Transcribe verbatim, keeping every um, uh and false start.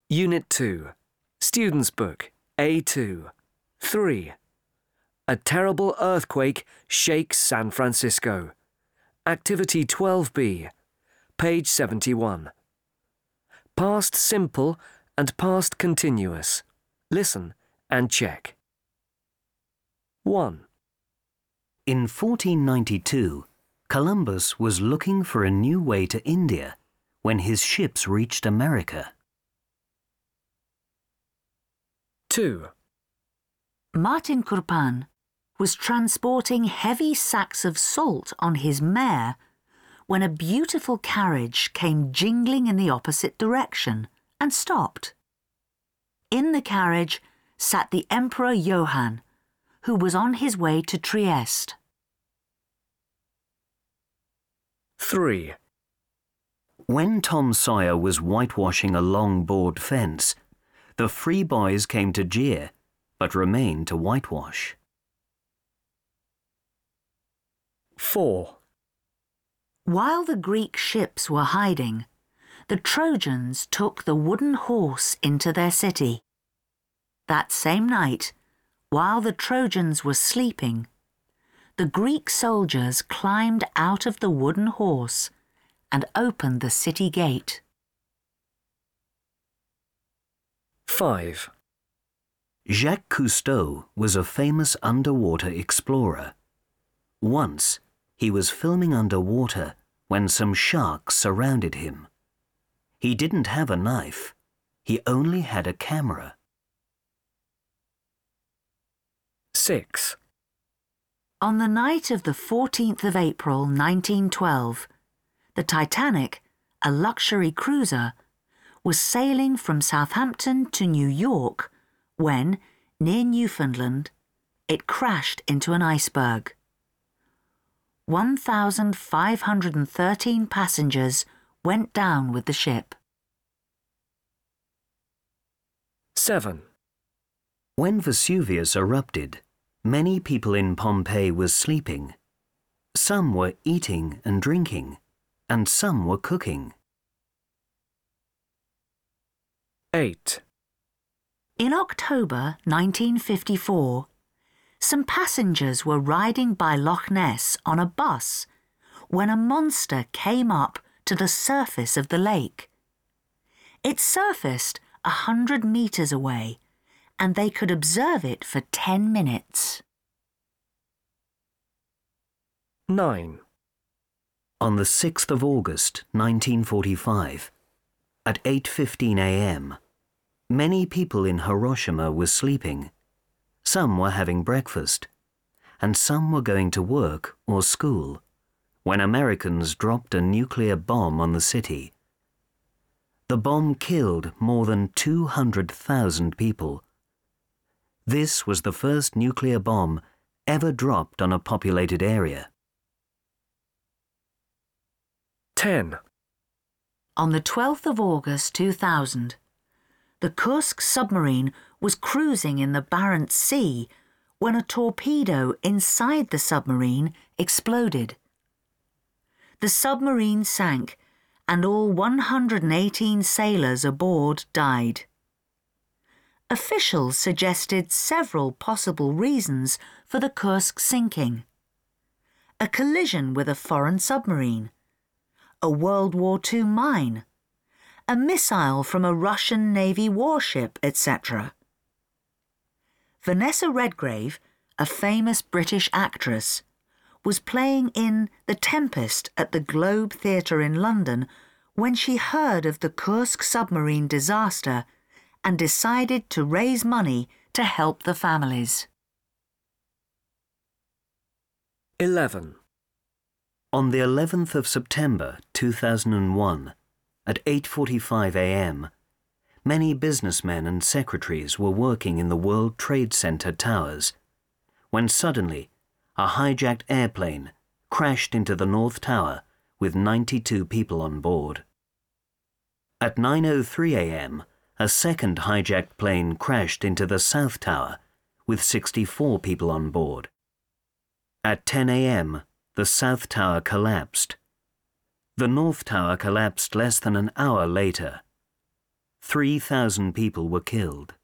Unit two, Student's Book, A two. three. A terrible earthquake shakes San Francisco. Activity twelve B, page seventy-one. Past simple and past continuous. Listen and check. one. In fourteen ninety-two, Columbus was looking for a new way to India when his ships reached America. two. Martin Kurpan was transporting heavy sacks of salt on his mare when a beautiful carriage came jingling in the opposite direction and stopped. In the carriage sat the Emperor Johann, who was on his way to Trieste. three. When Tom Sawyer was whitewashing a long board fence, the free boys came to jeer, but remained to whitewash. four. While the Greek ships were hiding, the Trojans took the wooden horse into their city. That same night, while the Trojans were sleeping, the Greek soldiers climbed out of the wooden horse and opened the city gate. five. Jacques Cousteau was a famous underwater explorer. Once, he was filming underwater when some sharks surrounded him. He didn't have a knife. He only had a camera. six. On the night of the fourteenth of April nineteen twelve, the Titanic, a luxury cruiser, was sailing from Southampton to New York when, near Newfoundland, it crashed into an iceberg. one thousand five hundred thirteen passengers went down with the ship. seven. When Vesuvius erupted, many people in Pompeii were sleeping. Some were eating and drinking, and some were cooking. eight. In October nineteen fifty-four, some passengers were riding by Loch Ness on a bus when a monster came up to the surface of the lake. It surfaced a hundred metres away, and they could observe it for ten minutes. nine. On the sixth of August nineteen forty-five, at eight fifteen a m, many people in Hiroshima were sleeping. Some were having breakfast, and some were going to work or school, when Americans dropped a nuclear bomb on the city. The bomb killed more than two hundred thousand people. This was the first nuclear bomb ever dropped on a populated area. ten. On the twelfth of August two thousand, the Kursk submarine was cruising in the Barents Sea when a torpedo inside the submarine exploded. The submarine sank and all one hundred eighteen sailors aboard died. Officials suggested several possible reasons for the Kursk sinking: a collision with a foreign submarine, a World War Two mine, a missile from a Russian Navy warship, et cetera. Vanessa Redgrave, a famous British actress, was playing in The Tempest at the Globe Theatre in London when she heard of the Kursk submarine disaster and decided to raise money to help the families. eleven. On the eleventh of September two thousand one, at eight forty-five a m, many businessmen and secretaries were working in the World Trade Center towers, when suddenly a hijacked airplane crashed into the North Tower with ninety-two people on board. At nine oh three a m, a second hijacked plane crashed into the South Tower with sixty-four people on board. At ten a m, the South Tower collapsed. The North Tower collapsed less than an hour later. three thousand people were killed.